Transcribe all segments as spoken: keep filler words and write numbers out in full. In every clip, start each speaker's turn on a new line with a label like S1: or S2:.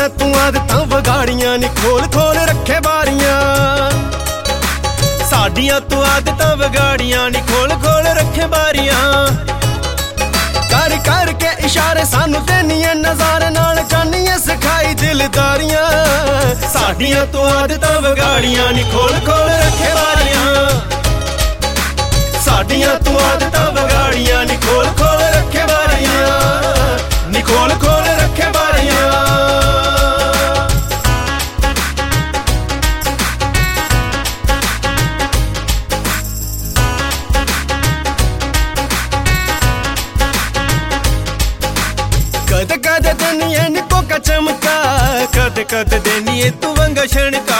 S1: साडियां तू आदतां वगाड़ियां नी खोल खोल रखे बारियां। साडियां तू आदतां वगाड़ियां नी खोल खोल रखे बारियां। कर कर के इशारे सानू देनियां नज़ारे नाल जानियां सिखाई दिलदारियां। साडियां तू आदतां वगाड़ियां नी खोल खोल रखे बारियां। साडियां तू आदतां वगाड़ियां नी खोल खोल रखे बारियां। नी खोल खोल रखे बारियां। कद कद देनिए निको का चमका, कद कद देनिए तू वंगा छणका।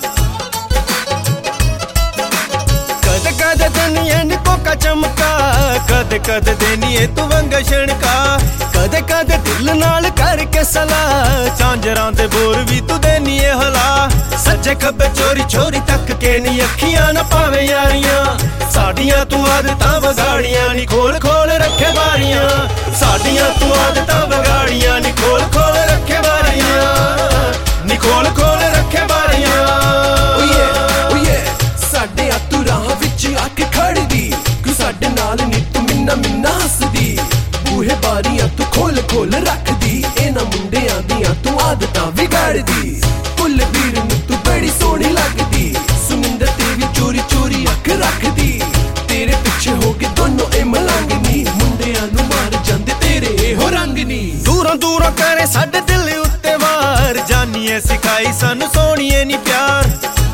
S1: कद कद देनिए निको का चमका, कद कद देनिए तू वंगा छणका। कद कद दिल नाल करके सलाह, झांजरां दे बोर भी तू देनिए हला। सज्जे खब्बे चोरी चोरी तक के नी अखियां ना पावे यारियां। साडियां तू आदतां वगाड़ियां नी खोल खोल रखे बारियां। साडियां तू आदतां वगाड़ियां नी खोल खोल रखे बारियां। नी खोल खोल रखे बारियां।
S2: ओ ये ओ ये साडे आ तू राह विच आके खड़दी, कोई साडे नाल नी तू मिन्ना मिन्ना हसदी। बूहे बारियां तू खोल खोल रखदी, इन्हां मुंडियां दियां तू आदतां विगाड़दी। फुल बीर नू तू बड़ी सोहनी लगदी, सुनिंदर तेरी चोरी चोरी अख रखदी। तेरे पिछे हो के दोनों ए मलंगनी, मुंडियां नू मार जांदे तेरे हो रंगनी।
S1: दूरों दूरों करे साडे दिल उत्ते वार, जानिए सिखाई सानू सोहणिए नी प्यार।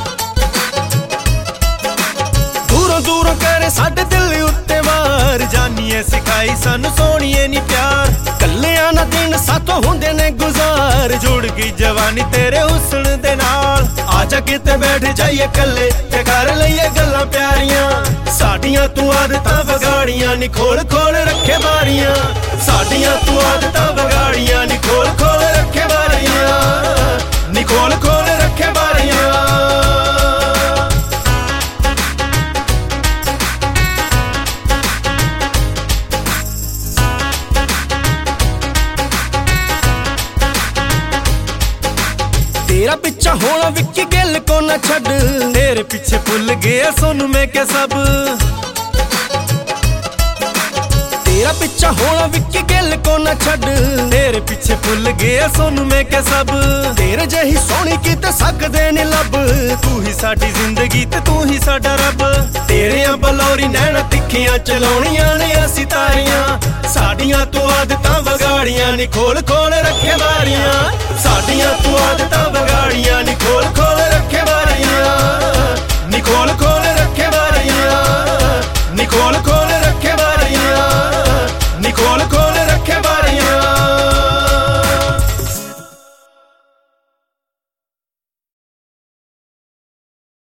S1: दूरों दूरों करे साडे दिल उत्ते वार, जानिए सिखाई सानू सोहणिए नी प्यार। कल्लियां ना दिन साथों हुंदे ने गुजार, जुड़ गई जवानी तेरे हुस्न दे नाल। आजा किते बैठ जाइए कल्ले ते कर लईए गल्लां प्यारियां। साडियां तू आदतां वगाड़ियां नी खोल खोल रखे बारियां। साडियां तू आदतां वगाड़ियां नी खोल खोल रखे बारियां। नी खोल खोल रखे बारियां। तेरा पिछा होना विक्की गिल को ना छड़, तेरे पीछे भुल गया सोनू मैं के सब। तेरा पिछा होना विक्की गिल को ना छड़, तेरे पीछे भुल गया सोनू मैं के सब। तेरे जही सोहनी किते सकदे नी लब, तू ही साडी जिंदगी ते तू ही साडा रब। तेरियां बलौरी नैना तिखियां चलाउणियां ने असीं तारियां। साडियां तू आदतां वगाड़ियां नी खोल खोल रखे बारियां। साडियां तू आदतां वगाड़ियां नी खोल खोल रखे बारियां। नी खोल खोल